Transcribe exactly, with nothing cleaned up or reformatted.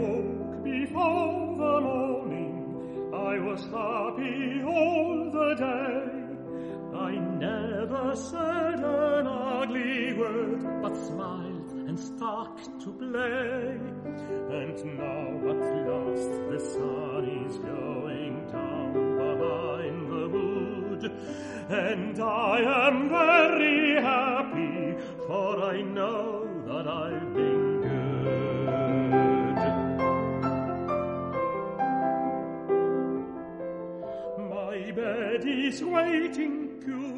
woke before the morning, I was happy all the day. I never said an ugly word, but smiled and stuck to play. And now at last the sun is going down behind the wood, and I am very happy, for I know that I've been good. My bed is waiting good.